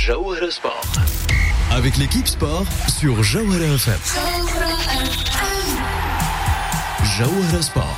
Jawhara Sport. Avec l'équipe sport sur Jawhara FM. Jawhara Sport.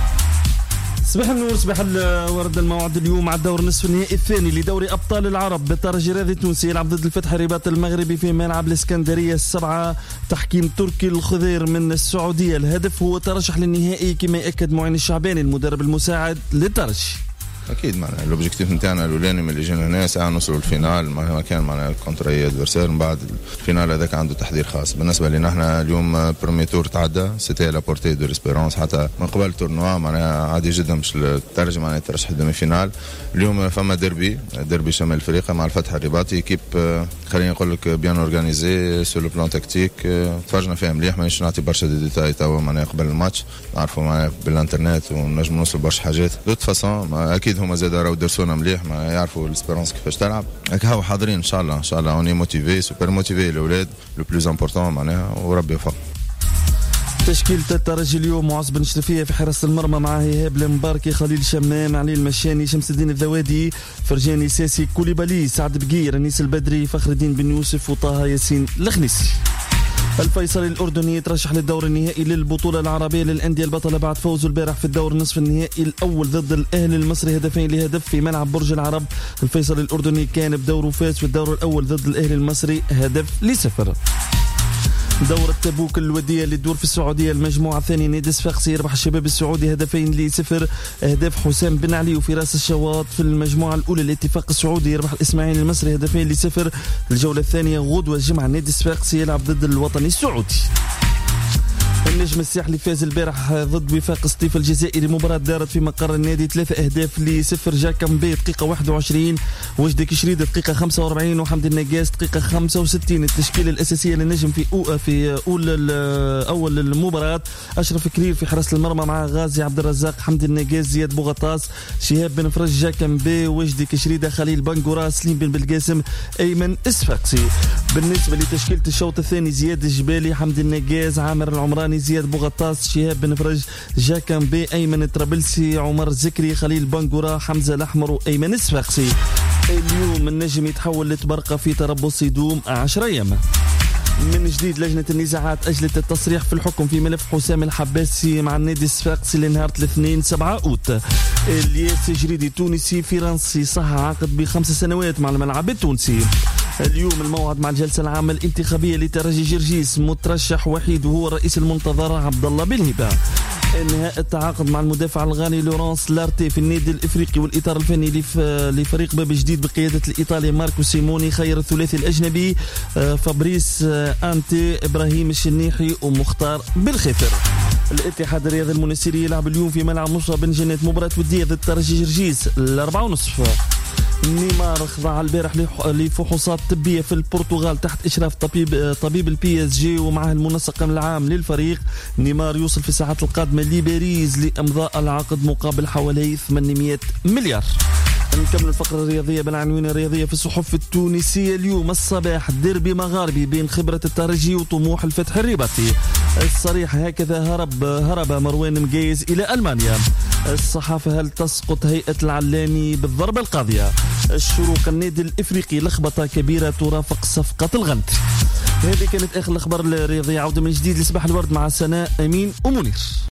صباح النور، صباح الورد. الموعد اليوم على الدور نصف النهائي الثاني لدوري أبطال العرب بالترجي الرياضي التونسي يلعب ضد الفتح الرباط المغربي في ملعب الإسكندرية السبعة. تحكيم تركي الخضير من السعودية. الهدف هو ترشح للنهائي كما يأكد معين الشعباني المدرب المساعد للترجي. اكيد معناها الاوبجيكتيف نتاعنا الاولاني من اللي جينا هنا ساعه نوصلوا الفينال، ما كان معناها كونتر اي ادفيرسير. من بعد الفينال هذاك عنده تحضير خاص. بالنسبه لنا احنا اليوم برومي تور تعدى، سيتي لا بورتي دو ريسبيرونس. حتى من قبل التورنوا معناها عادي جدا باش الترجي معناها ترشح الدومي فينال. اليوم فما ديربي شمال افريقيا مع الفتح الرباطي، كيب خليني نقول لك بيان اورغانيزي سو لو بلان تكتيك. تفرجنا فيها مليح، مانيش نعطي برشا دي ديتاي توا معناها قبل الماتش، نعرفوا معناها بالانترنت ونجم نوصل برشا حاجات. دوت فاسون اكيد هما زاد راهو درسونا مليح، ما يعرفوا الاسبيرونس كيفاش تلعب. هاو حاضرين ان شاء الله اوني موتيفي سوبر موتيفي الاولاد لو بلوز امبورطون معناها، وربي يوفق. تشكيلة الترجي اليوم: معز بن شرفية في حراسة المرمى مع إيهاب المباركي، خليل شمام، علي المشاني، شمس الدين الذوادي، فرجاني ساسي، كوليبالي، سعد بقير، انيس البدري، فخر الدين بن يوسف، وطه ياسين الخنيسي. الفيصلي الأردني يترشح للدور النهائي للبطولة العربية للأندية البطلة بعد فوزه البارح في الدور نصف النهائي الأول ضد الأهلي المصري 2-1 في ملعب برج العرب. الفيصلي الأردني كان بدوره فاز في الدور الأول ضد الأهلي المصري 1-0. دورة تبوك الودية اللي تدور في السعودية المجموعة الثانية، نادي صفاقسي يربح الشباب السعودي 2-0. أهداف حسام بن علي وفراس الشواط. في المجموعة الأولى الاتفاق السعودي يربح الإسماعيلي المصري 2-0. الجولة الثانية غدوة الجمعة نادي صفاقسي يلعب ضد الوطني السعودي. النجم الساحلي فاز البارح ضد وفاق سطيف الجزائري، مباراة دارت في مقر النادي 3-0. جاكمبي دقيقة 21، وجدي كشريد دقيقة 45، وحمد النقاس دقيقة 65. التشكيلة الأساسية للنجم في أول المباراة: أشرف كرير في حراسة المرمى مع غازي عبد الرزاق، حمد النقاس، زياد بوغطاس، شهاب بن فرج، جاكمبي، وجدي كشريدة، خليل بنقورة، سليم بن بالقاسم، أيمن الصفاقسي. بالنسبة لتشكيلة الشوط الثاني: زياد الجبالي، حمد النقاس، عامر العمراني، زياد بوغطاس، شهاب بن فرج، جاكمبي، أيمن الطرابلسي، عمر الزكري، خليل بنقورة، حمزة الأحمر، وأيمن الصفاقسي. اليوم النجم يتحول لتبرقة في تربص يدوم 10 أيام. من جديد لجنة النزاعات أجلت التصريح في الحكم في ملف حسام الحباسي مع النادي الصفاقسي لنهار الاثنين 7 أوت. الياس جريدي تونسي فرنسي صح عقد ب5 سنوات مع الملعب التونسي. اليوم الموعد مع الجلسة العامة الانتخابية لترجي جرجيس، مترشح وحيد وهو الرئيس المنتظر عبد الله بالهبة. انهاء التعاقد مع المدافع الغاني لورانس لارتي في النادي الافريقي، والاطار الفني لفريق باب جديد بقياده الايطالي ماركو سيموني. خير الثلاثي الاجنبي فابريس انتي، ابراهيم الشنيحي، ومختار بالخفر. الاتحاد الرياضي المنستيري يلعب اليوم في ملعب مصطفى بن جنات مباراة ودية ضد ترجي جرجيس 4:30. نيمار خضع البارح لفحوصات طبية في البرتغال تحت إشراف طبيب البي اس جي ومعه المنسق العام للفريق. نيمار يوصل في الساعات القادمة لباريس لإمضاء العقد مقابل حوالي 800 مليار. نكمل الفقرة الرياضية بالعناوين الرياضية في الصحف التونسية. اليوم الصباح ديربي مغاربي بين خبرة الترجي وطموح الفتح الرباطي. الصريح: هكذا هرب مروان مقيز إلى ألمانيا. الصحافة: هل تسقط هيئة العلاني بالضربة القاضية؟ الشروق: النادي الإفريقي لخبطة كبيرة ترافق صفقة الغنت. هذه كانت آخر الأخبار الرياضية. عودة من جديد لصباح الورد مع سناء أمين ومنير.